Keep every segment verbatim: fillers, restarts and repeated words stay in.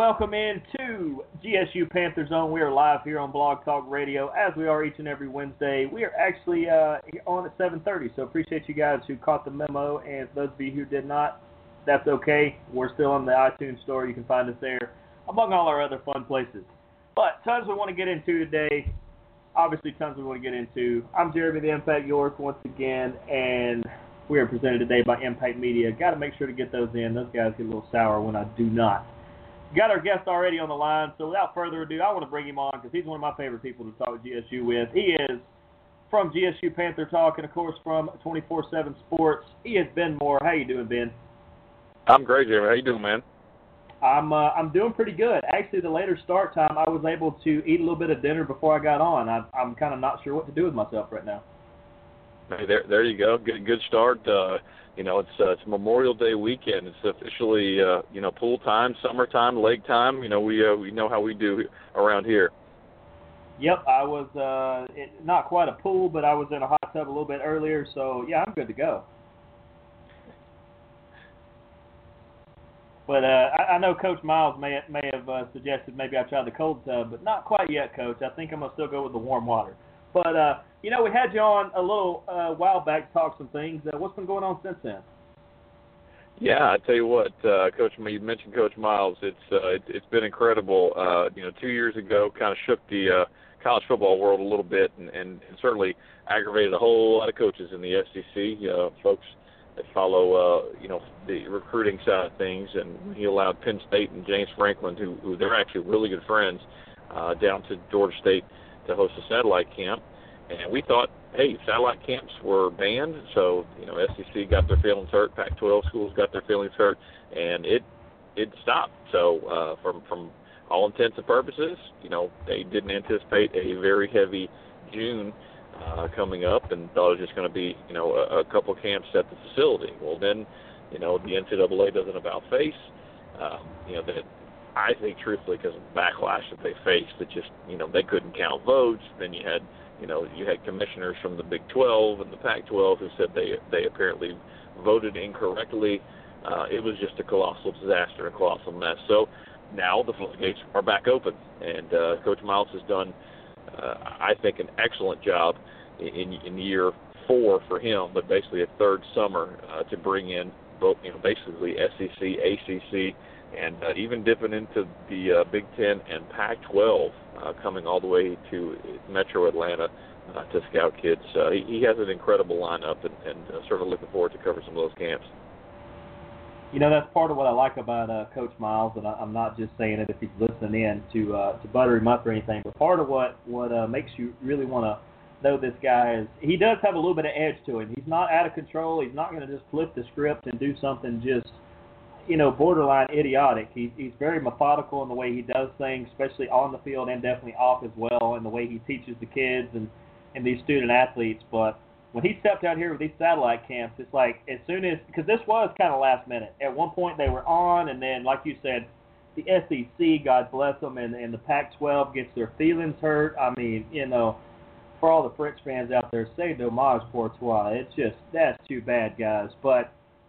welcome in to G S U Panther Zone. We are live here on Blog Talk Radio, as we are each and every Wednesday. We are actually uh, on at seven thirty, so appreciate you guys who caught the memo, and those of you who did not, that's okay. We're still on the iTunes store. You can find us there, among all our other fun places. But tons we want to get into today. Obviously, tons we want to get into. I'm Jeremy the Impact York once again, and we are presented today by Impact Media. Got to make sure to get those in. Those guys get a little sour when I do not. Got our guest already on the line, so without further ado, I want to bring him on because he's one of my favorite people to talk G S U with. He is from G S U Panther Talk and, of course, from twenty-four seven Sports. He is Ben Moore. How you doing, Ben? I'm great, Jeremy. How you doing, man? I'm uh, I'm doing pretty good. Actually, the later start time, I was able to eat a little bit of dinner before I got on. I, I'm kind of not sure what to do with myself right now. Hey, there, there you go. Good, good start. Uh, you know, it's uh, it's Memorial Day weekend. It's officially uh, you know pool time, summertime, lake time. You know, we uh, we know how we do around here. Yep, I was uh, it, not quite a pool, but I was in a hot tub a little bit earlier. So yeah, I'm good to go. But uh, I, I know Coach Miles may may have uh, suggested maybe I try the cold tub, but not quite yet, Coach. I think I'm gonna still go with the warm water. But uh, you know, we had you on a little uh, while back to talk some things. Uh, what's been going on since then? Yeah, I tell you what, uh, Coach. You mentioned Coach Miles. It's uh, it, it's been incredible. Uh, you know, two years ago, kind of shook the uh, college football world a little bit, and, and, and certainly aggravated a whole lot of coaches in the S E C. Uh, folks that follow, uh, you know, the recruiting side of things, and he allowed Penn State and James Franklin, who, who they're actually really good friends, uh, down to Georgia State to host a satellite camp. And we thought, hey, satellite camps were banned, so, you know, S E C got their feelings hurt, Pac twelve schools got their feelings hurt, and it it stopped. So uh, from, from all intents and purposes, you know, they didn't anticipate a very heavy June Uh, coming up, and thought it was just going to be, you know, a, a couple camps at the facility. Well, then, you know, the N C double A does an about face, um, you know, that I think truthfully because of the backlash that they faced, that just, you know, they couldn't count votes. Then you had, you know, you had commissioners from the Big twelve and the Pac twelve who said they they apparently voted incorrectly. Uh, it was just a colossal disaster, a colossal mess. So now the floodgates are back open, and uh, Coach Miles has done, Uh, I think, an excellent job in, in year four for him, but basically a third summer uh, to bring in both, you know, basically S E C, A C C, and uh, even dipping into the uh, Big Ten and Pac twelve, uh, coming all the way to Metro Atlanta uh, to scout kids. Uh, he, he has an incredible lineup, and, and uh, certainly looking forward to cover some of those camps. You know, that's part of what I like about uh, Coach Miles, and I, I'm not just saying it if he's listening in to uh, to butter him up or anything, but part of what, what uh, makes you really want to know this guy is he does have a little bit of edge to him. He's not out of control. He's not going to just flip the script and do something just, you know, borderline idiotic. He's, he's very methodical in the way he does things, especially on the field and definitely off as well, and the way he teaches the kids and, and these student athletes. But when he stepped out here with these satellite camps, it's like as soon as – because this was kind of last minute. At one point they were on, and then, like you said, the S E C, God bless them, and, and the Pac twelve gets their feelings hurt. I mean, you know, for all the French fans out there, say dommage pour toi. It's just – that's too bad, guys. But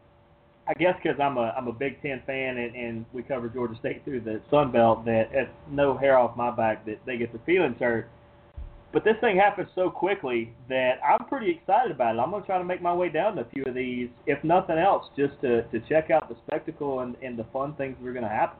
I guess because I'm a, I'm a Big Ten fan and, and we cover Georgia State through the Sun Belt, that it's no hair off my back that they get their feelings hurt. But this thing happens so quickly that I'm pretty excited about it. I'm going to try to make my way down to a few of these, if nothing else, just to, to check out the spectacle and, and the fun things that are going to happen.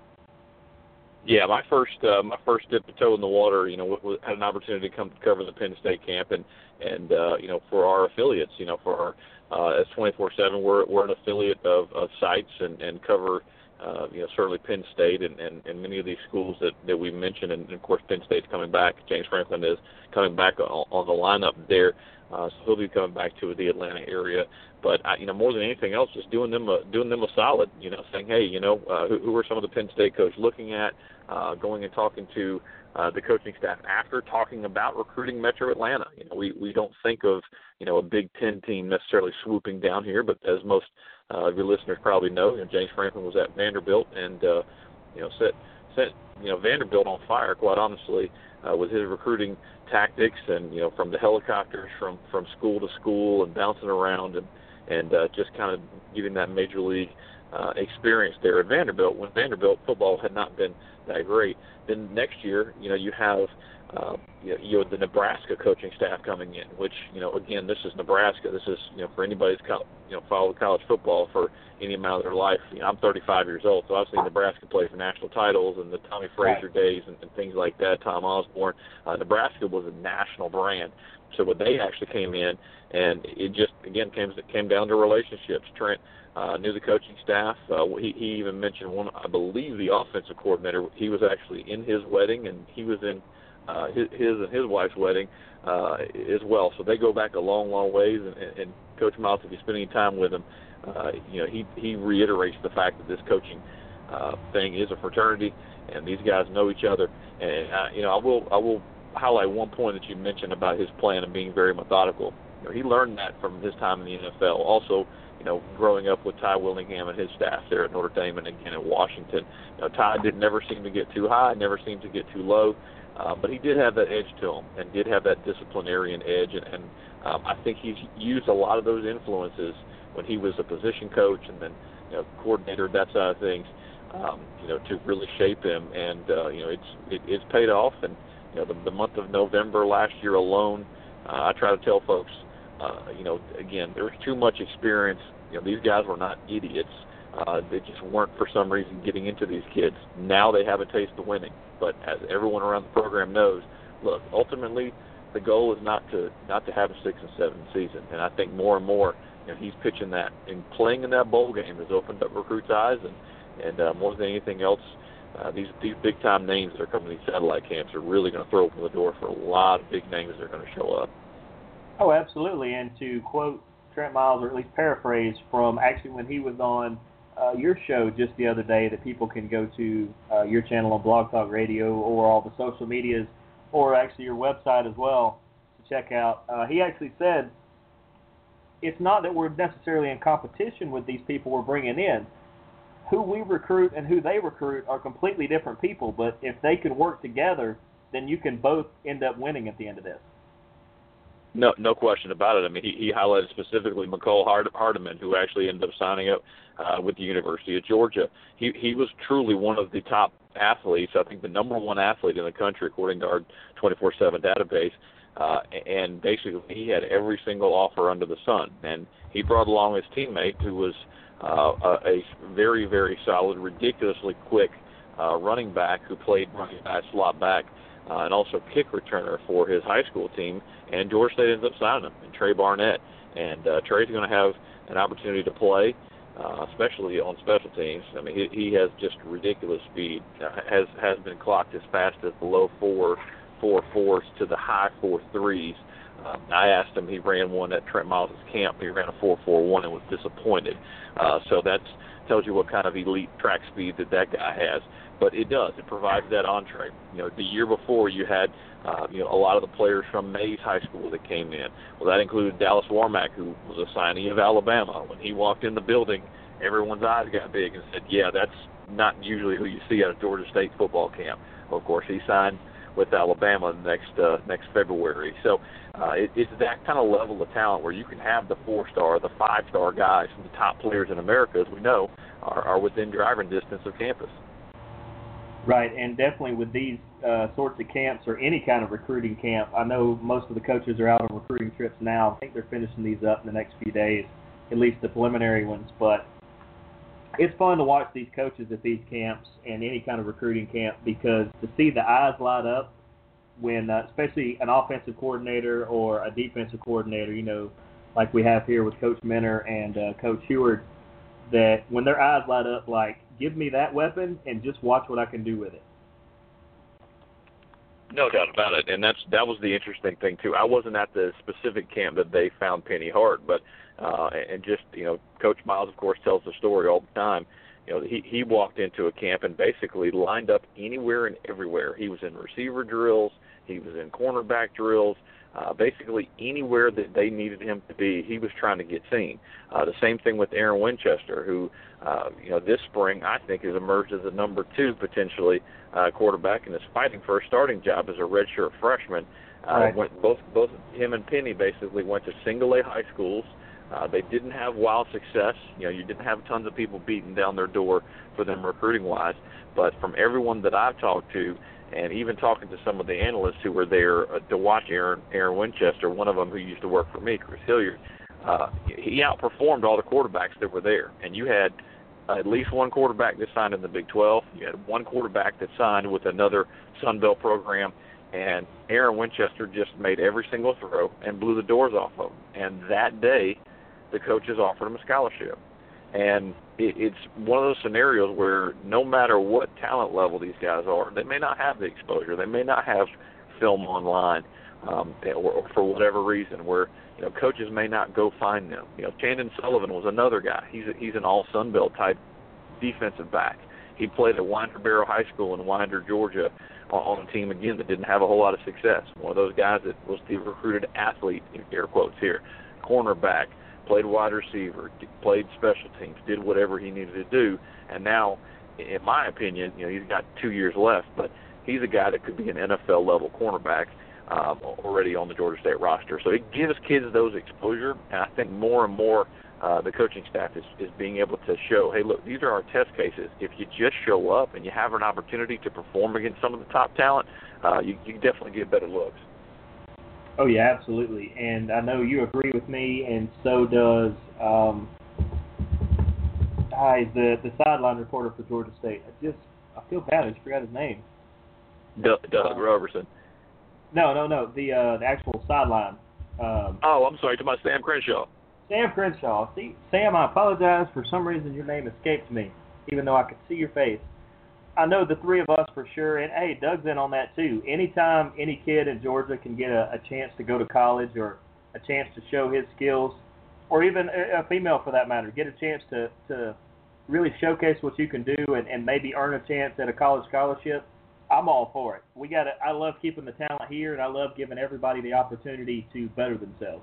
Yeah, my first uh, my first dip the toe in the water, you know, w- w- had an opportunity to come cover the Penn State camp, and and uh, you know, for our affiliates, you know, for our uh, as twenty-four seven, we're we're an affiliate of, of sites and and cover. Uh, you know, certainly Penn State and, and, and many of these schools that, that we mentioned, and, and of course Penn State's coming back. James Franklin is coming back on, on the lineup there, uh, so he'll be coming back to the Atlanta area. But I, you know, more than anything else, just doing them a, doing them a solid. You know, saying, hey, you know, uh, who, who are some of the Penn State coaches looking at, uh, going and talking to uh, the coaching staff after talking about recruiting Metro Atlanta. You know, we we don't think of, you know, a Big Ten team necessarily swooping down here, but as most Uh, your listeners probably know, you know, James Franklin was at Vanderbilt and, uh, you know, set, set, you know, Vanderbilt on fire, quite honestly, uh, with his recruiting tactics and, you know, from the helicopters from, from school to school and bouncing around and, and uh, just kind of giving that major league uh, experience there at Vanderbilt when Vanderbilt football had not been that great. Then next year, you know, you have uh, you know, you know the Nebraska coaching staff coming in, which, you know, again, this is Nebraska. This is, you know, for anybody who's co- you know followed college football for any amount of their life. You know, I'm thirty-five years old, so I've seen Nebraska play for national titles and the Tommy Frazier days and, and things like that. Tom Osborne. Uh, Nebraska was a national brand. So when they actually came in, and it just again came it came down to relationships. Trent uh, knew the coaching staff. Uh, he, he even mentioned one, I believe, the offensive coordinator. He was actually in his wedding, and he was in uh, his, his and his wife's wedding uh, as well. So they go back a long, long ways. And, and Coach Miles, if you spend any time with him, uh, you know he he reiterates the fact that this coaching uh, thing is a fraternity, and these guys know each other. And uh, you know, I will I will. highlight one point that you mentioned about his plan of being very methodical. You know, he learned that from his time in the N F L. Also, you know, growing up with Ty Willingham and his staff there at Notre Dame and again at Washington. You know, Ty did never seem to get too high, never seemed to get too low, uh, but he did have that edge to him and did have that disciplinarian edge. And, and um, I think he's used a lot of those influences when he was a position coach and then, you know, coordinator, that side of things, um, you know, to really shape him. And uh, you know, it's it, it's paid off. And you know, the, the month of November last year alone, uh, I try to tell folks, uh, you know, again, there was too much experience. You know, these guys were not idiots. Uh, they just weren't, for some reason, getting into these kids. Now they have a taste of winning. But as everyone around the program knows, look, ultimately, the goal is not to not to have a six and seven season. And I think more and more, you know, he's pitching that. And playing in that bowl game has opened up recruits' eyes. And, and uh, more than anything else, Uh, these these big-time names that are coming to these satellite camps are really going to throw open the door for a lot of big names that are going to show up. Oh, absolutely. And to quote Trent Miles, or at least paraphrase from actually when he was on uh, your show just the other day, that people can go to uh, your channel on Blog Talk Radio or all the social medias, or actually your website as well to check out. Uh, he actually said, it's not that we're necessarily in competition with these people we're bringing in. Who we recruit and who they recruit are completely different people, but if they can work together, then you can both end up winning at the end of this. No, no question about it. I mean, he, he highlighted specifically McCole Hard- Hardiman, who actually ended up signing up uh, with the University of Georgia. He he was truly one of the top athletes. I think the number one athlete in the country, according to our twenty-four seven database. Uh, and basically, he had every single offer under the sun. And he brought along his teammate, who was uh, a, a very, very solid, ridiculously quick uh, running back who played running back, slot back, uh, and also kick returner for his high school team. And Georgia State ends up signing him, and Trey Barnett. And uh, Trey's going to have an opportunity to play, uh, especially on special teams. I mean, he, he has just ridiculous speed. Uh, has has been clocked as fast as the low four. four fours to the high four threes. Um, I asked him, he ran one at Trent Miles' camp. He ran a four four one and was disappointed. Uh, so that tells you what kind of elite track speed that that guy has. But it does. It provides that entree. You know, the year before you had, uh, you know, a lot of the players from Mays High School that came in. Well, that included Dallas Warmack, who was a signee of Alabama. When he walked in the building, everyone's eyes got big and said, yeah, that's not usually who you see at a Georgia State football camp. Well, of course, he signed with Alabama next uh, next February. So uh, it, it's that kind of level of talent where you can have the four-star, the five-star guys, and the top players in America, as we know, are, are within driving distance of campus. Right, and definitely with these uh, sorts of camps or any kind of recruiting camp, I know most of the coaches are out on recruiting trips now. I think they're finishing these up in the next few days, at least the preliminary ones. But it's fun to watch these coaches at these camps and any kind of recruiting camp, because to see the eyes light up when, uh, especially an offensive coordinator or a defensive coordinator, you know, like we have here with Coach Minner and uh, Coach Heward, that when their eyes light up, like, give me that weapon and just watch what I can do with it. No doubt about it, and that's that was the interesting thing too. I wasn't at the specific camp that they found Penny Hart, but uh, and just you know, Coach Miles, of course, tells the story all the time. You know, he he walked into a camp and basically lined up anywhere and everywhere. He was in receiver drills, he was in cornerback drills. Uh, basically anywhere that they needed him to be, he was trying to get seen. Uh, the same thing with Aaron Winchester, who, uh, you know, this spring I think has emerged as a number two potentially uh, quarterback and is fighting for a starting job as a redshirt freshman. Uh, right. went, both both him and Penny basically went to single A high schools. Uh, they didn't have wild success. You know, you didn't have tons of people beating down their door for them recruiting-wise. But from everyone that I've talked to, and even talking to some of the analysts who were there uh, to watch Aaron, Aaron Winchester, one of them who used to work for me, Chris Hilliard, uh, he outperformed all the quarterbacks that were there. And you had uh, at least one quarterback that signed in the Big twelve. You had one quarterback that signed with another Sun Belt program. And Aaron Winchester just made every single throw and blew the doors off of him. And that day, the coaches offered him a scholarship. And it, it's one of those scenarios where no matter what talent level these guys are, they may not have the exposure. They may not have film online um, or, or for whatever reason where, you know, coaches may not go find them. You know, Chandon Sullivan was another guy. He's a, he's an all Sun Belt type defensive back. He played at Winder Barrow High School in Winder, Georgia, on, on a team, again, that didn't have a whole lot of success. One of those guys that was the recruited athlete, in air quotes here, cornerback, played wide receiver, played special teams, did whatever he needed to do, and now, in my opinion, you know, he's got two years left, but he's a guy that could be an N F L-level cornerback um, already on the Georgia State roster. So it gives kids those exposure, and I think more and more uh, the coaching staff is, is being able to show, hey, look, these are our test cases. If you just show up and you have an opportunity to perform against some of the top talent, uh, you, you definitely get better looks. Oh, yeah, absolutely. And I know you agree with me, and so does um, hi, the, the sideline reporter for Georgia State. I just I feel bad. I just forgot his name. Doug, Doug Roberson. No, no, no. The uh, the actual sideline. Um, oh, I'm sorry. To my Sam Crenshaw. Sam Crenshaw. See, Sam, I apologize. For some reason, your name escaped me, even though I could see your face. I know the three of us for sure, and hey, Doug's in on that too. Anytime any kid in Georgia can get a, a chance to go to college or a chance to show his skills, or even a, a female for that matter, get a chance to, to really showcase what you can do and, and maybe earn a chance at a college scholarship, I'm all for it. We got I love keeping the talent here, and I love giving everybody the opportunity to better themselves.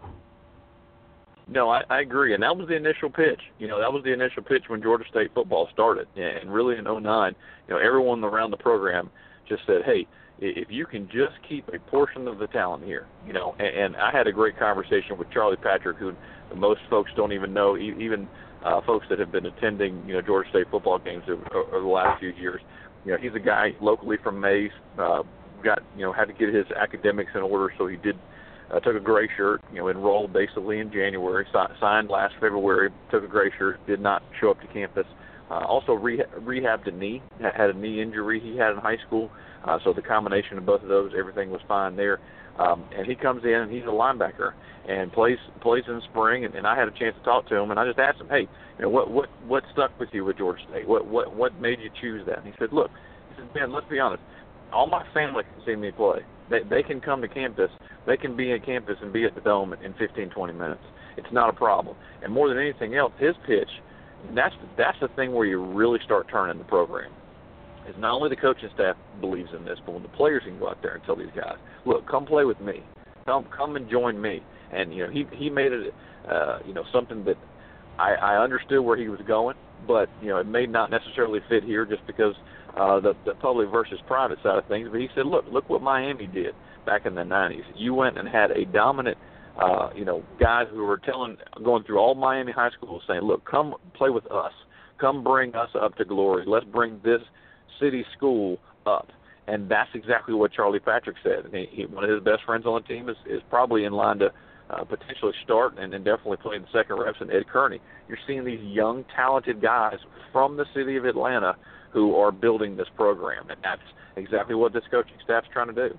No, I, I agree, and that was the initial pitch. You know, that was the initial pitch when Georgia State football started, and really in oh nine, you know, everyone around the program just said, hey, if you can just keep a portion of the talent here, you know, and, and I had a great conversation with Charlie Patrick, who most folks don't even know, even uh, folks that have been attending, you know, Georgia State football games over, over the last few years. You know, he's a guy locally from Mays, uh, got, you know, had to get his academics in order, so he did Uh, took a gray shirt, you know, enrolled basically in January, si- signed last February, took a gray shirt, did not show up to campus. Uh, also reha- rehabbed a knee, had a knee injury he had in high school. Uh, so the combination of both of those, everything was fine there. Um, and he comes in and he's a linebacker and plays plays in the spring. And, and I had a chance to talk to him, and I just asked him, hey, you know, what what what stuck with you with Georgia State? What what what made you choose that? And he said, look, he said, Ben, let's be honest. All my family can see me play. They, they can come to campus. They can be at campus and be at the Dome in fifteen, twenty minutes. It's not a problem. And more than anything else, his pitch, that's that's the thing where you really start turning the program. Is not only the coaching staff believes in this, but when the players can go out there and tell these guys, look, come play with me. Come come and join me. And, you know, he, he made it, uh, you know, something that I, I understood where he was going, but, you know, it may not necessarily fit here just because uh, the, the public versus private side of things. But he said, look, look what Miami did back in the nineties. You went and had a dominant, uh, you know, guys who were telling, going through all Miami high schools saying, look, come play with us. Come bring us up to glory. Let's bring this city school up. And that's exactly what Charlie Patrick said. And he, he, one of his best friends on the team is, is probably in line to uh, potentially start and, and definitely play in the second reps, and Ed Kearney. You're seeing these young, talented guys from the city of Atlanta who are building this program. And that's exactly what this coaching staff's trying to do.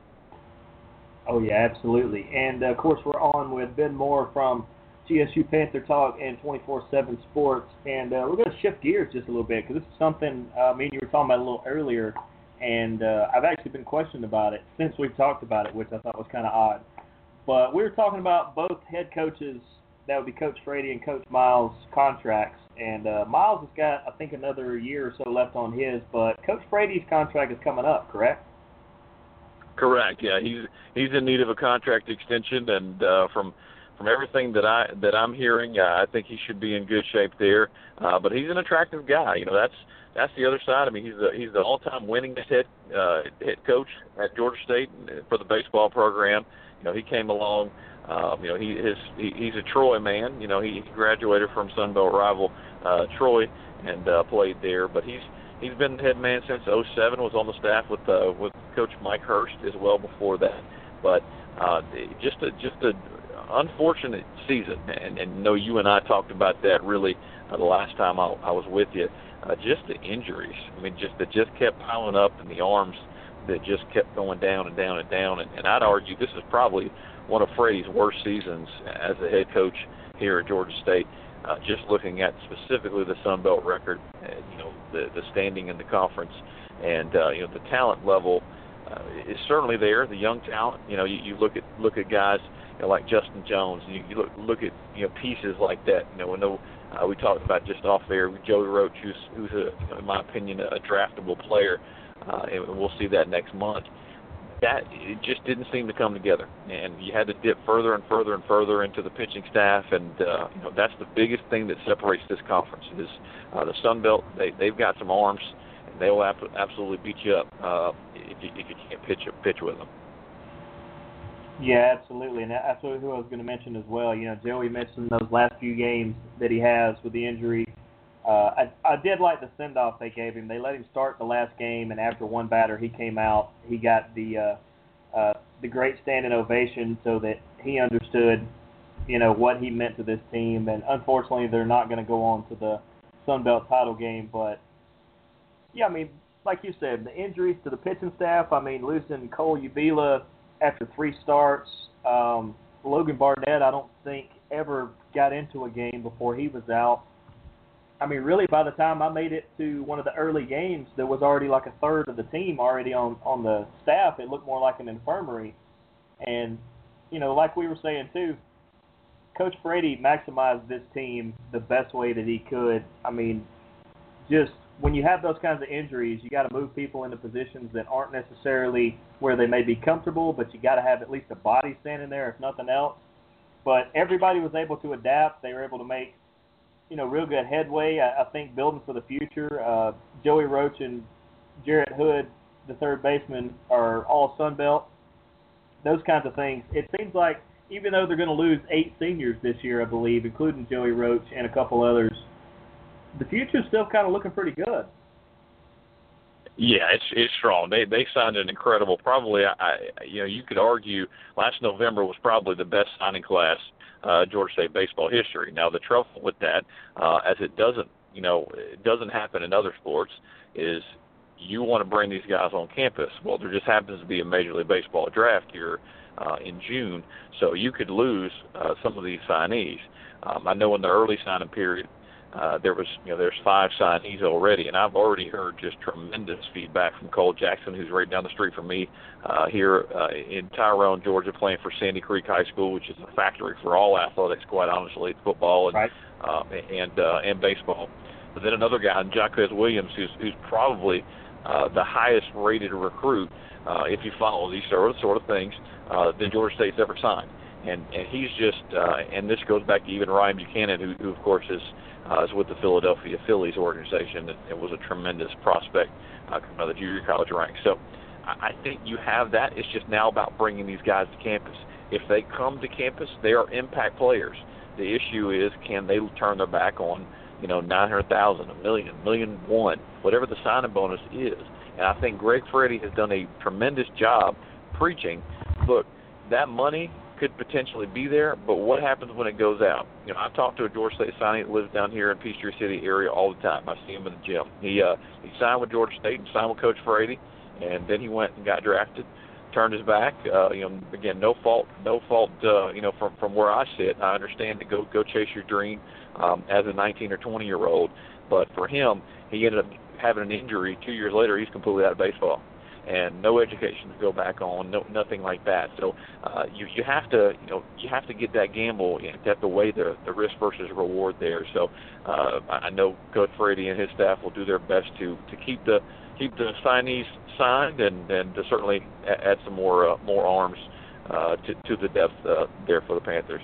Oh, yeah, absolutely. And, uh, of course, we're on with Ben Moore from G S U Panther Talk and twenty-four seven Sports. And uh, we're going to shift gears just a little bit because this is something uh, me and you were talking about a little earlier. And uh, I've actually been questioned about it since we've talked about it, which I thought was kind of odd. But we were talking about both head coaches, that would be Coach Frady and Coach Miles' contracts. And uh, Miles has got, I think, another year or so left on his. But Coach Frady's contract is coming up, correct? Correct. Yeah, he's he's in need of a contract extension, and uh, from from everything that I that I'm hearing, uh, I think he should be in good shape there. Uh, but he's an attractive guy. You know, that's that's the other side. I mean, he's the he's the all-time winningest head uh, head coach at Georgia State for the baseball program. You know, he came along Um, you know, he is he, he's a Troy man. You know, he graduated from Sun Belt rival uh, Troy and uh, played there. But he's he's been head man since oh seven. Was on the staff with uh, with Coach Mike Hurst as well before that. But uh, just a just a unfortunate season, and, and you know, you and I talked about that really uh, the last time I, I was with you. Uh, just the injuries. I mean, just that just kept piling up, and the arms that just kept going down and down and down. And, and I'd argue this is probably one of Freddie's worst seasons as a head coach here at Georgia State. Uh, just looking at specifically the Sun Belt record, and, you know, the the standing in the conference, and uh, you know, the talent level uh, is certainly there. The young talent. You know, you, you look at look at guys, you know, like Justin Jones. And you, you look look at you know pieces like that. You know, I know uh, we talked about just off there Joey Roach, who's who's a, you know, in my opinion, a draftable player, uh, and we'll see that next month. That it just didn't seem to come together, and you had to dip further and further and further into the pitching staff, and uh, you know, that's the biggest thing that separates this conference is uh, the Sun Belt. They they've got some arms, and they will absolutely beat you up uh, if you if you can't pitch pitch with them. Yeah, absolutely, and that's who I was going to mention as well. You know, Joey mentioned those last few games that he has with the injury. Uh, I, I did like the send-off they gave him. They let him start the last game, and after one batter, he came out. He got the uh, uh, the great standing ovation so that he understood, you know, what he meant to this team. And unfortunately, they're not going to go on to the Sun Belt title game. But, yeah, I mean, like you said, the injuries to the pitching staff, I mean, losing Cole Ubila after three starts. Um, Logan Barnett, I don't think, ever got into a game before he was out. I mean, really, by the time I made it to one of the early games, there was already like a third of the team already on, on the staff. It looked more like an infirmary. And, you know, like we were saying, too, Coach Brady maximized this team the best way that he could. I mean, just when you have those kinds of injuries, you got to move people into positions that aren't necessarily where they may be comfortable, but you got to have at least a body standing there, if nothing else. But everybody was able to adapt. They were able to make, you know, real good headway. I, I think building for the future. Uh, Joey Roach and Jarrett Hood, the third baseman, are all Sun Belt. Those kinds of things. It seems like even though they're going to lose eight seniors this year, I believe, including Joey Roach and a couple others, the future's still kind of looking pretty good. Yeah, it's it's strong. They they signed an incredible. Probably, I you know, you could argue last November was probably the best signing class uh, Georgia State baseball history. Now the trouble with that, uh, as it doesn't you know it doesn't happen in other sports, is you want to bring these guys on campus. Well, there just happens to be a Major League Baseball draft here uh, in June, so you could lose uh, some of these signees. Um, I know in the early signing period, Uh, there was, you know, there's five signees already, and I've already heard just tremendous feedback from Cole Jackson, who's right down the street from me uh, here uh, in Tyrone, Georgia, playing for Sandy Creek High School, which is a factory for all athletics, quite honestly, football and right. uh, and uh, and baseball. But then another guy, Jaquez Williams, who's who's probably uh, the highest-rated recruit, uh, if you follow these sort of sort of things, uh, that Georgia State's ever signed, and and he's just, uh, and this goes back to even Ryan Buchanan, who, who of course is. Uh, is with the Philadelphia Phillies organization, and it was a tremendous prospect uh, coming out of the junior college ranks. So I, I think you have that. It's just now about bringing these guys to campus. If they come to campus, they are impact players. The issue is, can they turn their back on, you know, nine hundred thousand dollars, a million, million one, whatever the signing bonus is. And I think Greg Freddie has done a tremendous job preaching, look, that money could potentially be there, but what happens when it goes out? You know, I talk to a Georgia State signee that lives down here in Peachtree City area all the time. I see him in the gym. He uh, he signed with Georgia State and signed with Coach Frady, and then he went and got drafted, turned his back. Uh, you know, again, no fault, no fault. Uh, you know, from from where I sit, I understand to go go chase your dream um, as a nineteen or twenty year old, but for him, he ended up having an injury. Two years later, he's completely out of baseball. And no education to go back on, no nothing like that. So uh, you you have to you know you have to get that gamble. You have to weigh the the risk versus reward there. So uh, I know Coach Frady and his staff will do their best to, to keep the keep the signees signed and, and to certainly add some more uh, more arms uh, to to the depth uh, there for the Panthers.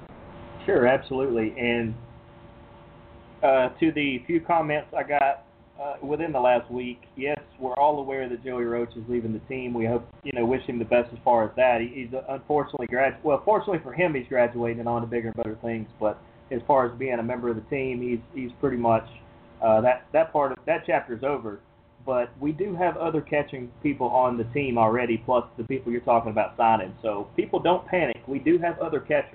Sure, absolutely. And uh, to the few comments I got uh, within the last week. Yes, we're all aware that Joey Roach is leaving the team. We hope, you know, wish him the best as far as that. He, he's unfortunately grad. Well, fortunately for him, he's graduating and on to bigger and better things. But as far as being a member of the team, he's he's pretty much uh, that that part of that chapter is over. But we do have other catching people on the team already, plus the people you're talking about signing. So people don't panic. We do have other catchers.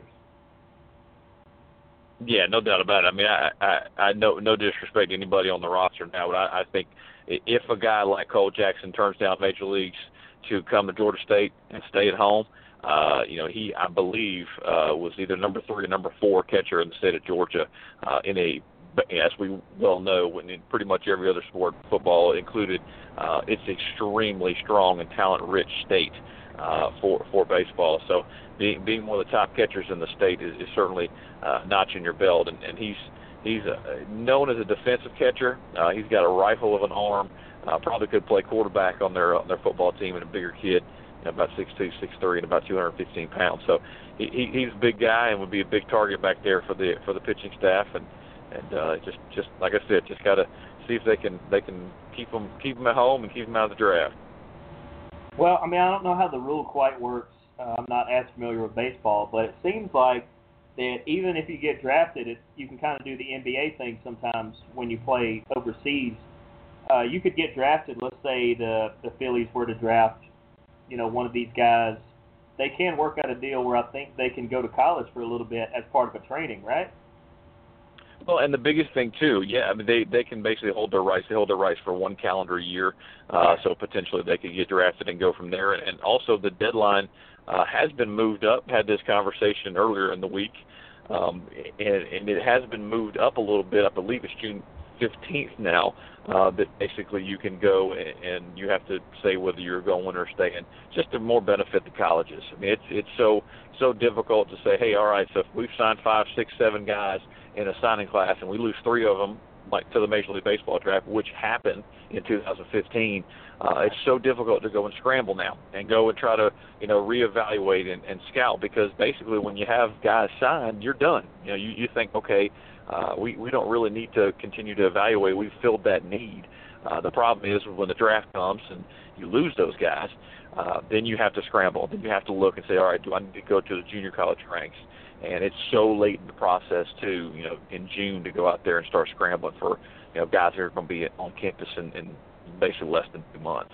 Yeah, no doubt about it. I mean, I, I, I no, no disrespect to anybody on the roster now, but I, I think if a guy like Cole Jackson turns down major leagues to come to Georgia State and stay at home, uh, you know, he, I believe, uh, was either number three or number four catcher in the state of Georgia uh, in a, as we well know, when in pretty much every other sport, football included, uh, it's extremely strong and talent-rich state uh, for for baseball. So being being one of the top catchers in the state is, is certainly uh, notching your belt. And, and he's he's uh, known as a defensive catcher. Uh, he's got a rifle of an arm. Uh, probably could play quarterback on their on their football team, and a bigger kid, you know, about six two, six three, and about two hundred fifteen pounds. So he, he, he's a big guy and would be a big target back there for the for the pitching staff. And and uh, just just like I said, just got to see if they can they can keep him keep him at home and keep him out of the draft. Well, I mean, I don't know how the rule quite works. Uh, I'm not as familiar with baseball, but it seems like that even if you get drafted, it, you can kind of do the N B A thing sometimes when you play overseas. Uh, you could get drafted. Let's say the the Phillies were to draft, you know, one of these guys. They can work out a deal where I think they can go to college for a little bit as part of a training, right? Well, and the biggest thing too, yeah, I mean they they can basically hold their rights. They hold their rights for one calendar year, uh, so potentially they could get drafted and go from there. And also the deadline uh, has been moved up. Had this conversation earlier in the week, um, and, and it has been moved up a little bit. I believe it's June fifteenth now. Uh, that basically you can go and, and you have to say whether you're going or staying, just to more benefit the colleges. I mean, it's it's so so difficult to say, hey, all right, so if we've signed five, six, seven guys in a signing class and we lose three of them, like to the Major League Baseball draft, which happened in two thousand fifteen, uh, it's so difficult to go and scramble now and go and try to, you know, reevaluate and, and scout, because basically when you have guys signed, you're done. You know, you, you think, okay, uh, we, we don't really need to continue to evaluate. We've filled that need. Uh, the problem is when the draft comes and you lose those guys, uh, then you have to scramble. Then you have to look and say, all right, do I need to go to the junior college ranks? And it's so late in the process, too, you know, in June to go out there and start scrambling for, you know, guys that are going to be on campus in, in basically less than two months.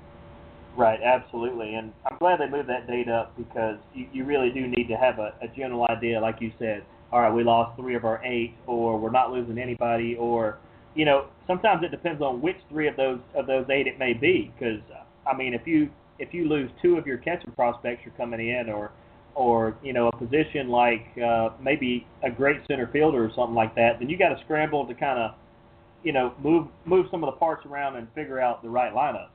Right, absolutely. And I'm glad they moved that date up, because you, you really do need to have a, a general idea, like you said. All right, we lost three of our eight, or we're not losing anybody, or, you know, sometimes it depends on which three of those of those eight it may be. Because, I mean, if you if you lose two of your catching prospects you're coming in, or or, you know, a position like uh, maybe a great center fielder or something like that, then you got to scramble to kind of, you know, move move some of the parts around and figure out the right lineup.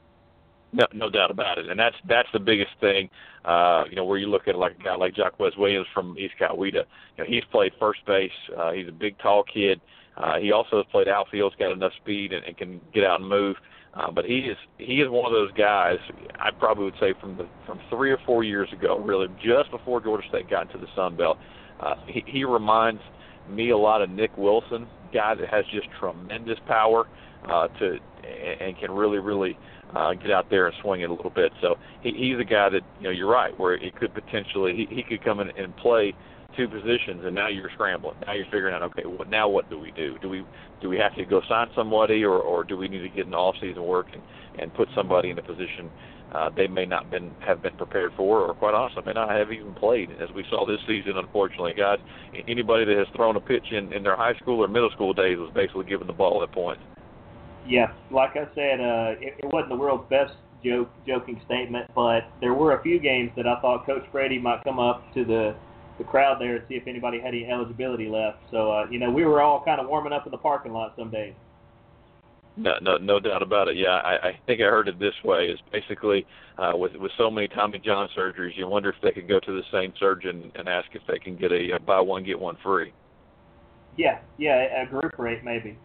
No, no doubt about it, and that's that's the biggest thing. Uh, you know, where you look at like a guy like Jacquez Williams from East Coweta. You know, he's played first base. Uh, he's a big, tall kid. Uh, he also has played outfield. He's got enough speed and, and can get out and move. Uh, but he is he is one of those guys. I probably would say from the from three or four years ago, really, just before Georgia State got into the Sun Belt. Uh, he, he reminds me a lot of Nick Wilson, guy that has just tremendous power uh, to and can really really. Uh, get out there and swing it a little bit. So he, he's a guy that, you know, you're right, where it could potentially, he, he could come in and play two positions, and now you're scrambling. Now you're figuring out, okay, what now what do we do? Do we do we have to go sign somebody, or, or do we need to get an off-season work and, and put somebody in a position uh, they may not been have been prepared for, or quite honestly, may not have even played, as we saw this season, unfortunately. Guys, anybody that has thrown a pitch in, in their high school or middle school days was basically given the ball at points. Yeah, like I said, uh, it, it wasn't the world's best joke, joking statement, but there were a few games that I thought Coach Brady might come up to the, the crowd there and see if anybody had any eligibility left. So, uh, you know, we were all kind of warming up in the parking lot some days. No, no, no doubt about it. Yeah, I, I think I heard it this way: is basically uh, with with so many Tommy John surgeries, you wonder if they could go to the same surgeon and ask if they can get a, a buy one get one free. Yeah, yeah, a group rate maybe.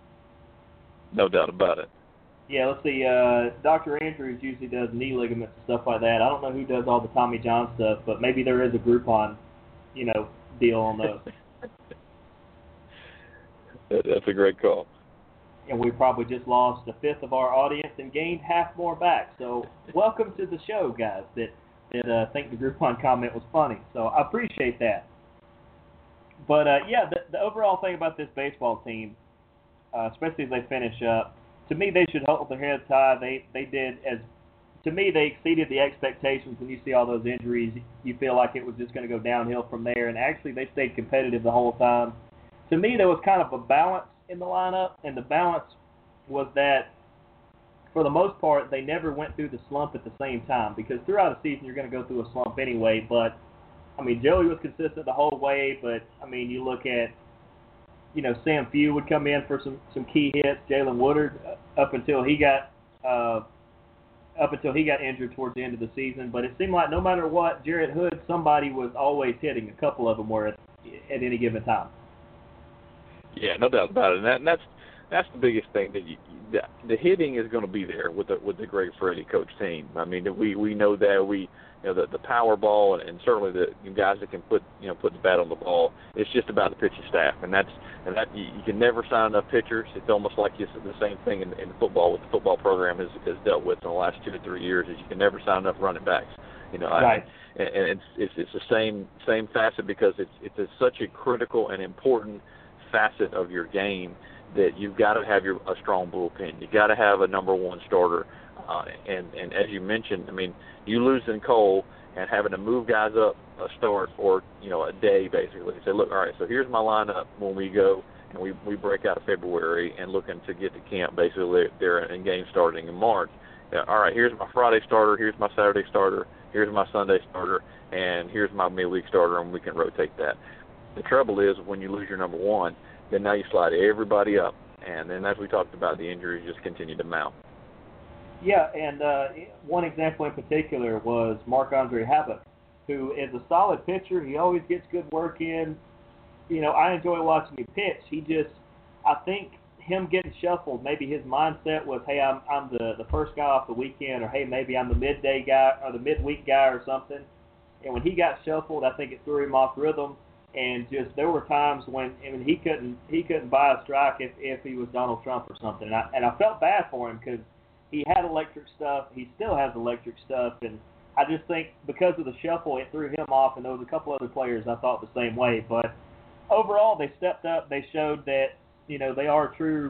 No doubt about it. Yeah, let's see. Uh, Doctor Andrews usually does knee ligaments and stuff like that. I don't know who does all the Tommy John stuff, but maybe there is a Groupon, you know, deal on those. That's a great call. and we probably just lost a fifth of our audience and gained half more back. So welcome to the show, guys, that, that uh, think the Groupon comment was funny. So I appreciate that. But, uh, yeah, the, the overall thing about this baseball team, uh, especially as they finish up, to me they should hold their heads high. They, they did as – to me they exceeded the expectations. When you see all those injuries, you feel like it was just going to go downhill from there. And actually they stayed competitive the whole time. To me, there was kind of a balance in the lineup, and the balance was that, for the most part, they never went through the slump at the same time, because throughout the season you're going to go through a slump anyway. But, I mean, Joey was consistent the whole way, but, I mean, you look at, you know, Sam Few would come in for some, some key hits, Jalen Woodard, uh, up until he got uh, up until he got injured towards the end of the season. But it seemed like no matter what, Jarrett Hood, somebody was always hitting. A couple of them were at, at any given time. Yeah, no doubt about it. And, that, and that's that's the biggest thing. That you, the, the hitting is going to be there with the with the Greg Freddie coach team. I mean, we we know that we you know the the power ball and, and certainly the guys that can put you know put the bat on the ball. It's just about the pitching staff, and that's and that you, you can never sign enough pitchers. It's almost like it's the same thing in, in football. What the football program has, has dealt with in the last two to three years is you can never sign enough running backs. You know, right. I, and, and it's, it's it's the same same facet because it's it's a, such a critical and important facet of your game that you've got to have your a strong bullpen. You got to have a number one starter, uh, and and as you mentioned, I mean, you losing Cole and having to move guys up a start or you know a day basically. Say, look, all right, so here's my lineup when we go and we we break out of February and looking to get to camp. Basically, they're in game starting in March. Uh, all right, here's my Friday starter, here's my Saturday starter, here's my Sunday starter, and here's my midweek starter, and we can rotate that. The trouble is when you lose your number one, then now you slide everybody up. And then as we talked about, the injuries just continue to mount. Yeah, and uh, one example in particular was Marc-Andre Habak, who is a solid pitcher. He always gets good work in. You know, I enjoy watching him pitch. He just, I think him getting shuffled, maybe his mindset was, hey, I'm I'm the, the first guy off the weekend, or hey, maybe I'm the midday guy or the midweek guy or something. And when he got shuffled, I think it threw him off rhythm. And just there were times when I mean he couldn't he couldn't buy a strike if, if he was Donald Trump or something. And I and I felt bad for him because he had electric stuff. He still has electric stuff. And I just think because of the shuffle, it threw him off. And there was a couple other players I thought the same way. But overall, they stepped up. They showed that you know they are true.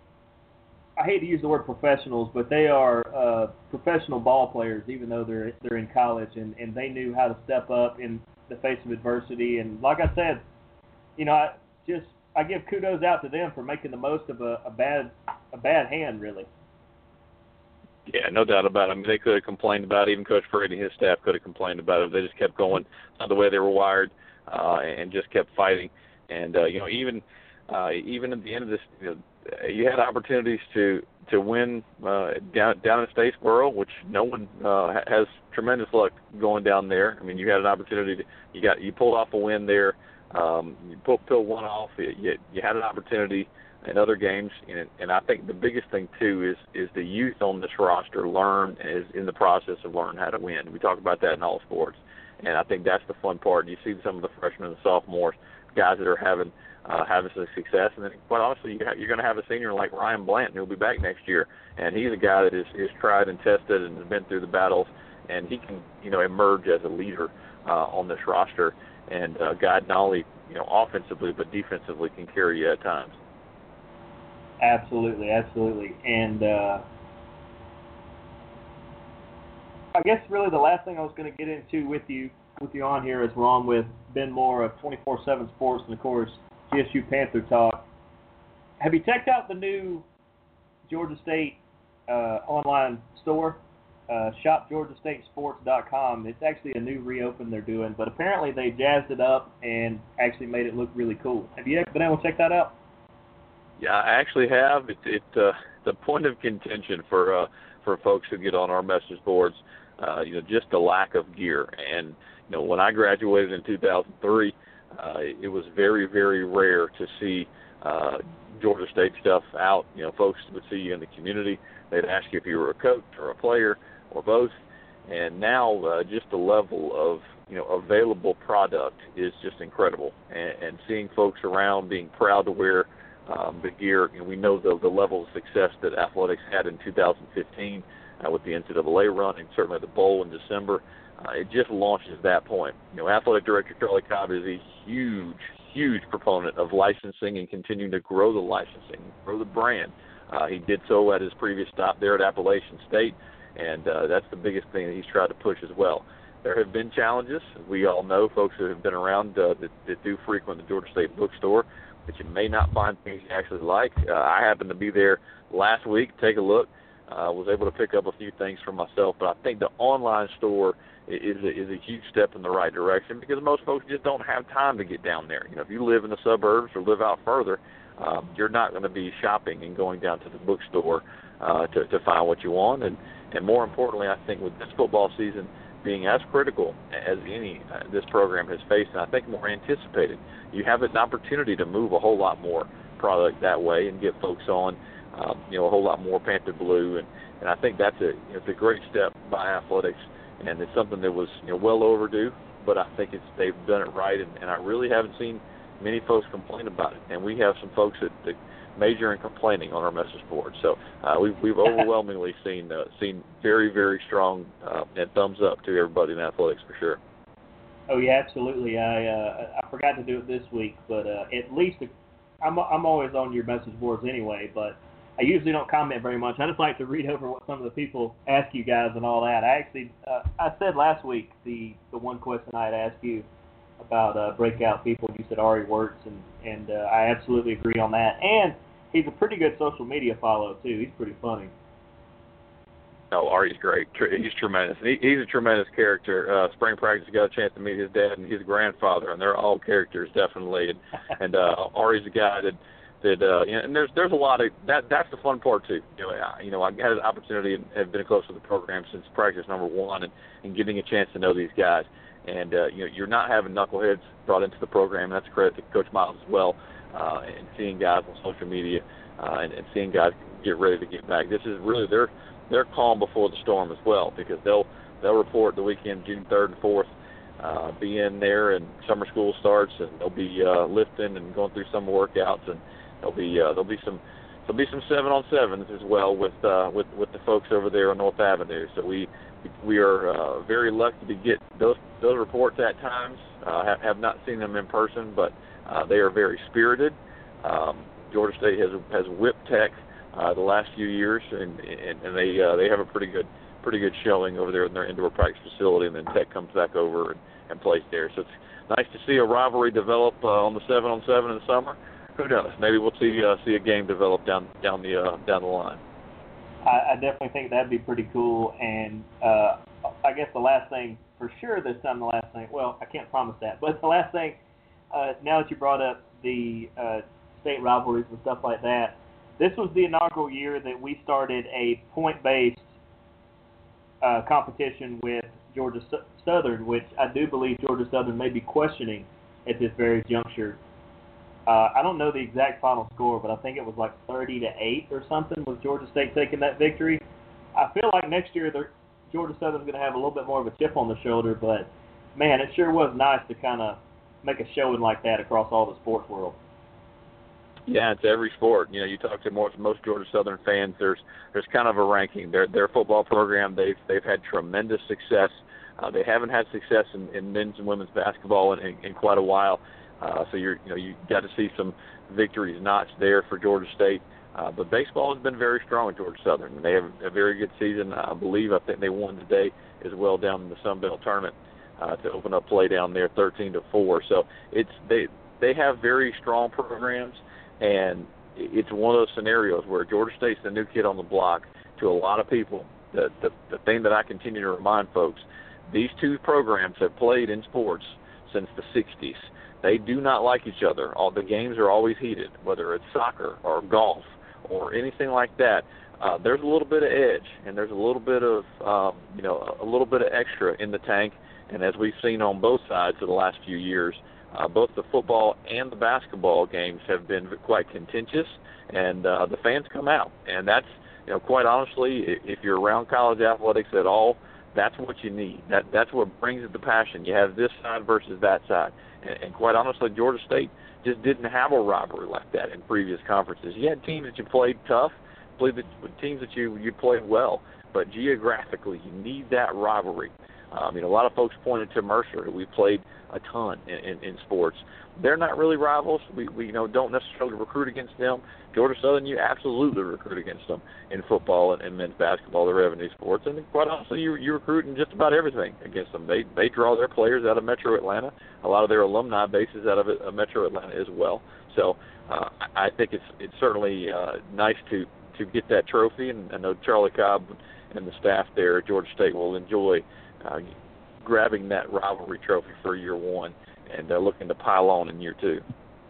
I hate to use the word professionals, but they are uh, professional ball players, even though they're they're in college, and, and they knew how to step up in the face of adversity. And like I said, you know, I just I give kudos out to them for making the most of a, a bad a bad hand, really. Yeah, no doubt about it. I mean, they could have complained about it. Even Coach Freddie and his staff could have complained about it. They just kept going the way they were wired uh, and just kept fighting. And uh, you know, even uh, even at the end of this, you know, you had opportunities to to win uh, down down in Statesboro, which no one uh, has tremendous luck going down there. I mean, you had an opportunity to you got you pulled off a win there. Um, you pulled, pulled one off. You, you had an opportunity in other games, and, and I think the biggest thing too is is the youth on this roster learn is in the process of learning how to win. We talk about that in all sports, and I think that's the fun part. You see some of the freshmen and sophomores, guys that are having uh, having some success, and then quite honestly, you have, you're going to have a senior like Ryan Blanton who'll be back next year, and he's a guy that is, is tried and tested and has been through the battles, and he can you know emerge as a leader uh, on this roster, and a guy not only you know offensively but defensively can carry you at times. Absolutely, absolutely. And uh, I guess really the last thing I was going to get into with you with you on here is we're on with Ben Moore of twenty-four seven Sports and, of course, G S U Panther Talk. Have you checked out the new Georgia State uh, online store, uh, shop georgia state sports dot com? It's actually a new reopen they're doing, but apparently they jazzed it up and actually made it look really cool. Have you ever been able to check that out? Yeah, I actually have. It, it uh, the point of contention for uh, for folks who get on our message boards, uh, you know, just the lack of gear. And you know, when I graduated in two thousand three, uh, it was very, very rare to see uh, Georgia State stuff out. You know, folks would see you in the community. They'd ask you if you were a coach or a player or both. And now, uh, just the level of you know available product is just incredible. And, and seeing folks around being proud to wear Um, but here, you know, we know the, the level of success that athletics had in two thousand fifteen uh, with the N C double A run and certainly the bowl in December. Uh, it just launches that point. You know, Athletic Director Charlie Cobb is a huge, huge proponent of licensing and continuing to grow the licensing, grow the brand. Uh, he did so at his previous stop there at Appalachian State, and uh, that's the biggest thing that he's tried to push as well. There have been challenges. We all know, folks who have been around uh, that, that do frequent the Georgia State bookstore, that you may not find things you actually like. Uh, I happened to be there last week, take a look. I uh, was able to pick up a few things for myself, but I think the online store is a, is a huge step in the right direction because most folks just don't have time to get down there. You know, if you live in the suburbs or live out further, um, you're not going to be shopping and going down to the bookstore uh, to, to find what you want. And, and more importantly, I think with this football season being as critical as any uh, this program has faced, and I think more anticipated, you have an opportunity to move a whole lot more product that way and get folks on, um, you know, a whole lot more Panther Blue. And, and I think that's a, you know, it's a great step by athletics. And it's something that was, you know, well overdue, but I think it's they've done it right, and, and I really haven't seen many folks complain about it. And we have some folks that, that major in complaining on our message board. So uh, we've we've overwhelmingly seen uh, seen very very strong uh, and thumbs up to everybody in athletics for sure. Oh yeah, absolutely. I uh, I forgot to do it this week, but uh, at least a, I'm I'm always on your message boards anyway, but I usually don't comment very much. I just like to read over what some of the people ask you guys and all that. I actually, uh, I said last week the, the one question I had asked you about uh, breakout people. You said Ari Wirtz, and, and uh, I absolutely agree on that. And he's a pretty good social media follow, too. He's pretty funny. Oh, Ari's great. He's tremendous. He, he's a tremendous character. Uh, spring practice, got a chance to meet his dad and his grandfather, and they're all characters, definitely. And, and uh, Ari's a guy that, That, uh, you know, and there's there's a lot of that. That's the fun part too. You know, I, you know, I had an opportunity and have been close to the program since practice number one, and, and getting a chance to know these guys. And uh, you know, you're not having knuckleheads brought into the program. And that's a credit to Coach Miles as well. Uh, and seeing guys on social media uh, and, and seeing guys get ready to get back. This is really their their calm before the storm as well, because they'll they'll report the weekend June third and fourth. Uh, be in there, and summer school starts, and they'll be uh, lifting and going through summer workouts, and There'll be uh, there'll be some there'll be some seven on sevens as well with uh, with with the folks over there on North Avenue. So we we are uh, very lucky to get those those reports at times. Uh, have, have not seen them in person, but uh, they are very spirited. Um, Georgia State has has whipped Tech uh, the last few years, and and, and they uh, they have a pretty good pretty good showing over there in their indoor practice facility, and then Tech comes back over and, and plays there. So it's nice to see a rivalry develop uh, on the seven on seven in the summer. Who knows? Maybe we'll see uh, see a game develop down down the uh, down the line. I, I definitely think that'd be pretty cool. And uh, I guess the last thing, for sure this time, the last thing. Well, I can't promise that, but the last thing. Uh, now that you brought up the uh, state rivalries and stuff like that, this was the inaugural year that we started a point-based uh, competition with Georgia Southern, which I do believe Georgia Southern may be questioning at this very juncture. Uh, I don't know the exact final score, but I think it was like thirty to eight or something with Georgia State taking that victory. I feel like next year Georgia Southern's going to have a little bit more of a chip on the shoulder, but, man, it sure was nice to kind of make a showing like that across all the sports world. Yeah, it's every sport. You know, you talk to most most Georgia Southern fans. There's there's kind of a ranking. Their their football program, they've they've had tremendous success. Uh, they haven't had success in, in men's and women's basketball in, in, in quite a while. Uh, so you're, you know, you got to see some victories notched there for Georgia State. Uh, but baseball has been very strong at Georgia Southern. They have a very good season. I believe I think they won today as well down in the Sun Belt tournament uh, to open up play down there, thirteen to four. So it's they they have very strong programs, and it's one of those scenarios where Georgia State's the new kid on the block to a lot of people. The the, the thing that I continue to remind folks, these two programs have played in sports since the sixties. They do not like each other. All the games are always heated, whether it's soccer or golf or anything like that. Uh, there's a little bit of edge, and there's a little bit of, um, you know, a little bit of extra in the tank. And as we've seen on both sides of the last few years, uh, both the football and the basketball games have been quite contentious, and uh, the fans come out. And that's, you know, quite honestly, if you're around college athletics at all, that's what you need. That That's what brings it the passion. You have this side versus that side. And, and quite honestly, Georgia State just didn't have a rivalry like that in previous conferences. You had teams that you played tough, played the, teams that you, you played well, but geographically you need that rivalry. Um, you know, a lot of folks pointed to Mercer, who we played a ton in, in, in sports. They're not really rivals. We, we you know don't necessarily recruit against them. Georgia Southern, you absolutely recruit against them in football and, and men's basketball, the revenue sports. And quite honestly, you, you recruit in just about everything against them. They they draw their players out of Metro Atlanta. A lot of their alumni bases out of uh, Metro Atlanta as well. So uh, I think it's it's certainly uh, nice to, to get that trophy. And I know Charlie Cobb and the staff there at Georgia State will enjoy Uh, grabbing that rivalry trophy for year one and uh, looking to pile on in year two.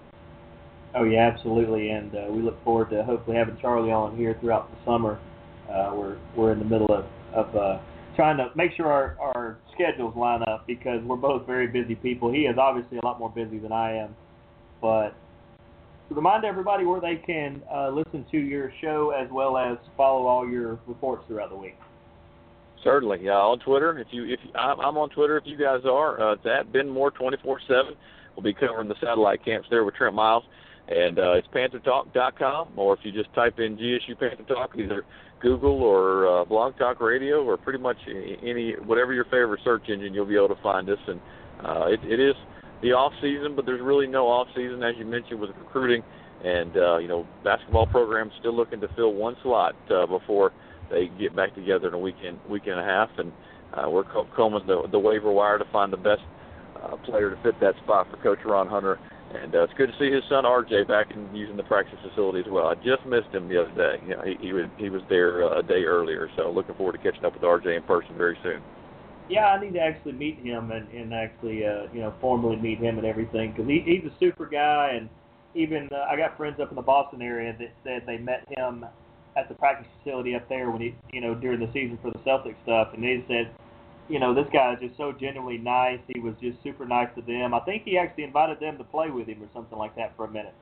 Oh, yeah, absolutely, and uh, we look forward to hopefully having Charlie on here throughout the summer. Uh, we're we're in the middle of, of uh, trying to make sure our, our schedules line up because we're both very busy people. He is obviously a lot more busy than I am, but remind everybody where they can uh, listen to your show as well as follow all your reports throughout the week. Certainly, yeah. On Twitter, if you if I'm, I'm on Twitter, if you guys are, uh, it's at Ben Moore twenty-four seven. We'll be covering the satellite camps there with Trent Miles, and uh, it's panther talk dot com. Or if you just type in G S U Panther Talk, either Google or uh, Blog Talk Radio, or pretty much any whatever your favorite search engine, you'll be able to find us. And uh, it, it is the off season, but there's really no off season, as you mentioned, with recruiting, and uh, you know, basketball programs still looking to fill one slot uh, before they get back together in a weekend, week and a half, and uh, we're combing the, the waiver wire to find the best uh, player to fit that spot for Coach Ron Hunter. And uh, it's good to see his son R J back and using the practice facility as well. I just missed him the other day. You know, he, he was he was there uh, a day earlier, so looking forward to catching up with R J in person very soon. Yeah, I need to actually meet him and, and actually, uh, you know, formally meet him and everything because he, he's a super guy. And even uh, I got friends up in the Boston area that said they met him at the practice facility up there when he, you know, during the season for the Celtics stuff, and they said, you know, this guy is just so genuinely nice. He was just super nice to them. I think he actually invited them to play with him or something like that for a minute.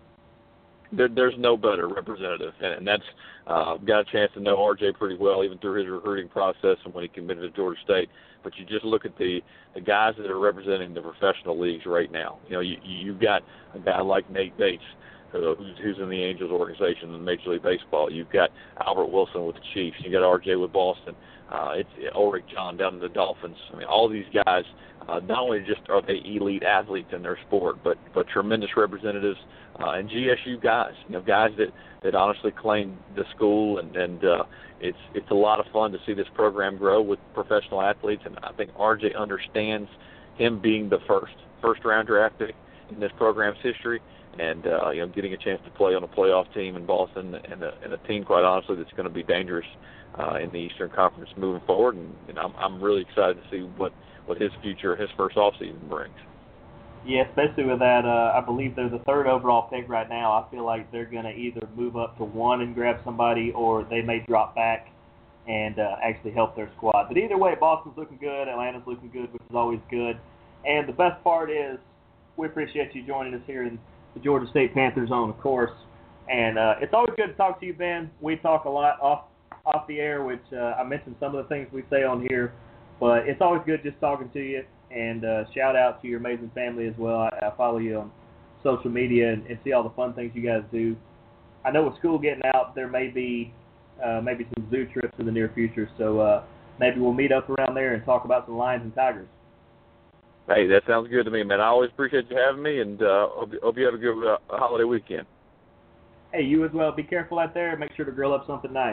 There, there's no better representative, and, and that's uh, got a chance to know R J pretty well, even through his recruiting process and when he committed to Georgia State. But you just look at the, the guys that are representing the professional leagues right now. You know, you, you've got a guy like Nate Bates, Uh, who's, who's in the Angels organization in Major League Baseball. You've got Albert Wilson with the Chiefs. You got R J with Boston. Uh, it's Ulrich John down in the Dolphins. I mean, all these guys, uh, not only just are they elite athletes in their sport, but but tremendous representatives uh, and G S U guys. You know, guys that, that honestly claim the school, and and uh, it's it's a lot of fun to see this program grow with professional athletes. And I think R J understands him being the first first round draft pick in this program's history. And, uh, you know, getting a chance to play on a playoff team in Boston and a, and a team, quite honestly, that's going to be dangerous uh, in the Eastern Conference moving forward. And, and I'm, I'm really excited to see what, what his future, his first offseason brings. Yeah, especially with that, uh, I believe they're the third overall pick right now. I feel like they're going to either move up to one and grab somebody, or they may drop back and uh, actually help their squad. But either way, Boston's looking good, Atlanta's looking good, which is always good. And the best part is we appreciate you joining us here in the Georgia State Panther Zone, of course. And uh, it's always good to talk to you, Ben. We talk a lot off off the air, which uh, I mentioned some of the things we say on here, but it's always good just talking to you. And uh, shout out to your amazing family as well. I, I follow you on social media and, and see all the fun things you guys do. I know with school getting out, there may be uh, maybe some zoo trips in the near future, so uh, maybe we'll meet up around there and talk about some lions and tigers. Hey, that sounds good to me, man. I always appreciate you having me, and uh, hope, hope you have a good uh, holiday weekend. Hey, you as well. Be careful out there. Make sure to grill up something nice.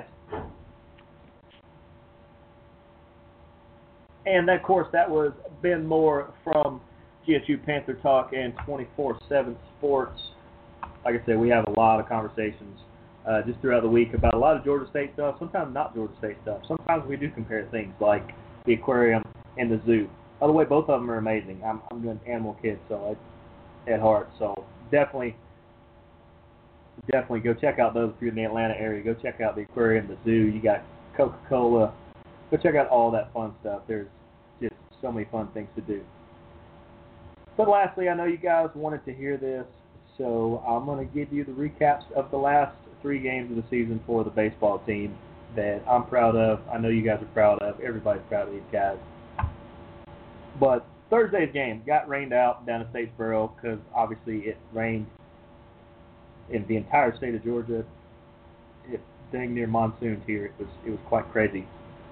And, of course, that was Ben Moore from G S U Panther Talk and twenty-four seven Sports. Like I said, we have a lot of conversations uh, just throughout the week about a lot of Georgia State stuff, sometimes not Georgia State stuff. Sometimes we do compare things like the aquarium and the zoo. By the way, both of them are amazing. I'm, I'm an animal kid, so I, at heart. So definitely, definitely go check out those if you're in the Atlanta area. Go check out the aquarium, the zoo. You got Coca-Cola. Go check out all that fun stuff. There's just so many fun things to do. But lastly, I know you guys wanted to hear this, so I'm going to give you the recaps of the last three games of the season for the baseball team. that I'm proud of. I know you guys are proud of. Everybody's proud of these guys. But Thursday's game got rained out down in Statesboro because obviously it rained in the entire state of Georgia. It dang near monsooned here. It was it was quite crazy.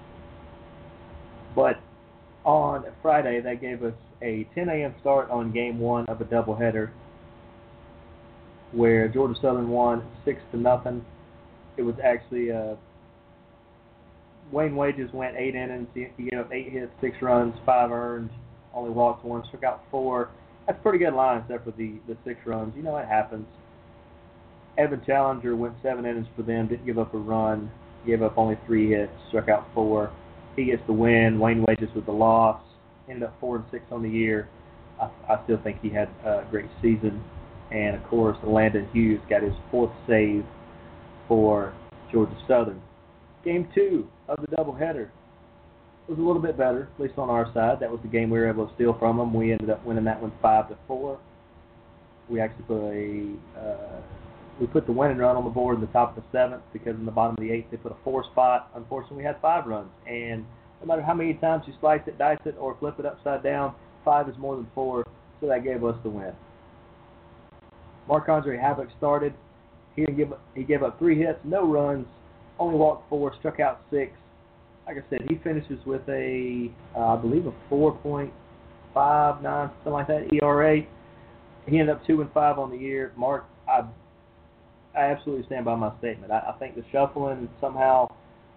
But on Friday, they gave us a ten a.m. start on game one of a doubleheader, where Georgia Southern won six to nothing. It was actually uh, Wayne Wages went eight innings. He, he gave up eight hits, six runs, five earned, only walked one, struck out four. That's a pretty good line, except for the, the six runs. You know it happens. Evan Challenger went seven innings for them, didn't give up a run, gave up only three hits, struck out four. He gets the win. Wayne Wages with the loss. Ended up four and six on the year. I, I still think he had a great season. And of course, Landon Hughes got his fourth save for Georgia Southern. Game two of the doubleheader was a little bit better, at least on our side. That was the game we were able to steal from them. We ended up winning that one five to four. We actually put a uh, we put the winning run on the board in the top of the seventh because in the bottom of the eighth they put a four spot. Unfortunately, we had five runs, and no matter how many times you slice it, dice it, or flip it upside down, five is more than four, so that gave us the win. Marc-Andre Havoc started. He didn't give he gave up three hits, no runs, only walked four, struck out six. Like I said, he finishes with a uh, I believe a four point five nine, something like that E R A. He ended up two and five on the year. Mark, I I absolutely stand by my statement. I, I think the shuffling somehow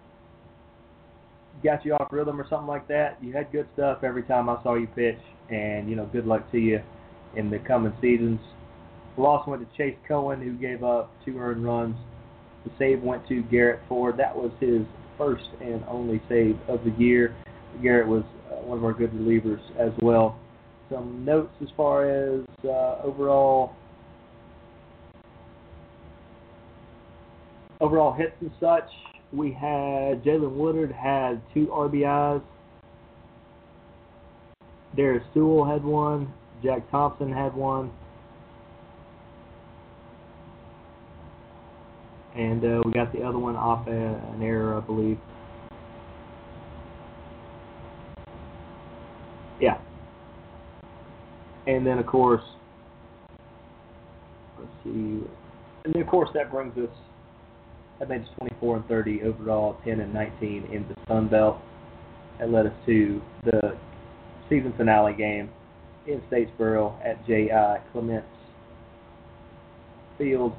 got you off rhythm or something like that. You had good stuff every time I saw you pitch, and you know, good luck to you in the coming seasons. The loss went to Chase Cohen, who gave up two earned runs. The save went to Garrett Ford. That was his first and only save of the year. Garrett was uh, one of our good relievers as well. Some notes as far as uh, overall overall hits and such. We had Jalen Woodard had two R B Is. Darius Sewell had one. Jack Thompson had one. And uh, we got the other one off a, an error, I believe. Yeah. And then, of course, let's see. And then, of course, that brings us, that made us twenty-four and thirty overall, ten and nineteen in the Sun Belt. That led us to the season finale game in Statesboro at J I Clements Field,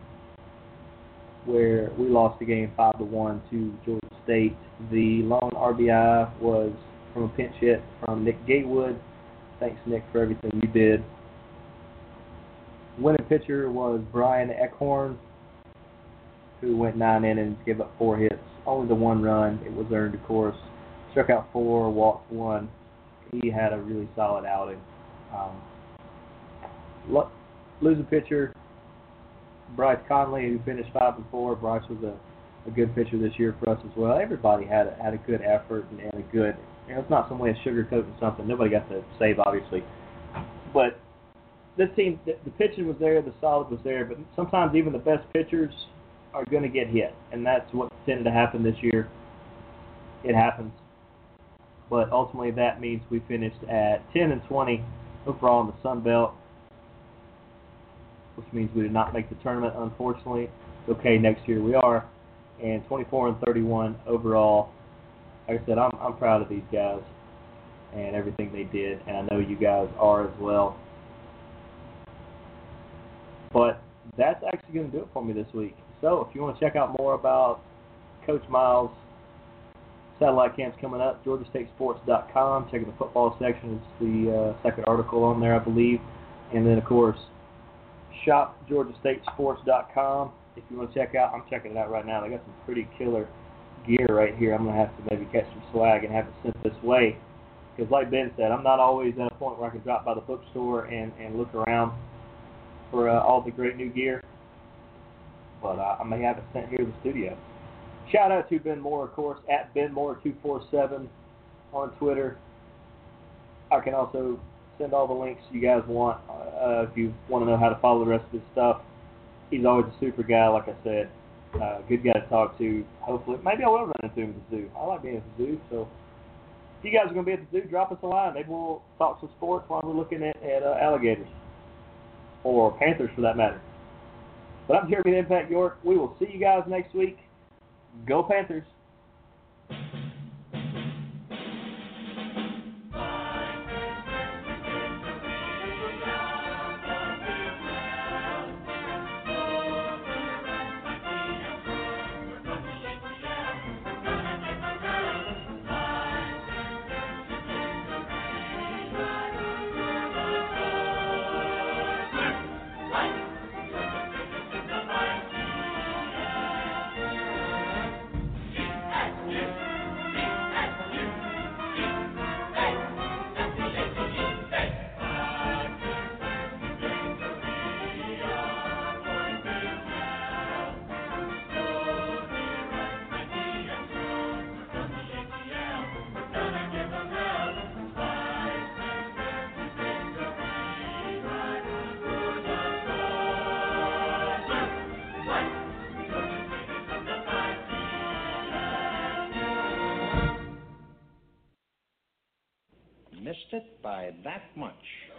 where we lost the game five to one to Georgia State. The lone R B I was from a pinch hit from Nick Gatewood. Thanks, Nick, for everything you did. Winning pitcher was Brian Eckhorn, who went nine innings, gave up four hits, only the one run. It was earned, of course. Struck out four, walked one. He had a really solid outing. Um, lo- losing pitcher, Bryce Conley, who finished five and four. Bryce was a, a good pitcher this year for us as well. Everybody had a, had a good effort and, and a good. You know, it's not some way of sugarcoating something. Nobody got the save, obviously, but this team, the, the pitching was there, the solid was there. But sometimes even the best pitchers are going to get hit, and that's what tended to happen this year. It happens, but ultimately that means we finished at ten and twenty overall in the Sun Belt, which means we did not make the tournament, unfortunately. Okay, next year we are. And twenty-four and thirty-one overall. Like I said, I'm I'm proud of these guys and everything they did, and I know you guys are as well. But that's actually going to do it for me this week. So if you want to check out more about Coach Miles' satellite camps coming up, Georgia State Sports dot com. Check out the football section. It's the uh, second article on there, I believe. And then, of course, shop Georgia State Sports dot com. If you want to check out, I'm checking it out right now. They got some pretty killer gear right here. I'm going to have to maybe catch some swag and have it sent this way. Because like Ben said, I'm not always at a point where I can drop by the bookstore and, and look around for uh, all the great new gear. But uh, I may have it sent here to the studio. Shout out to Ben Moore, of course, at Ben Moore two four seven on Twitter. I can also send all the links you guys want uh, if you want to know how to follow the rest of his stuff. He's always a super guy, like I said. Uh, good guy to talk to. Hopefully, maybe I will run into him at the zoo. I like being at the zoo, so if you guys are going to be at the zoo, drop us a line. Maybe we'll talk some sports while we're looking at, at uh, alligators, or panthers for that matter. But I'm Jeremy Impact York. We will see you guys next week. Go Panthers! Missed it by that much.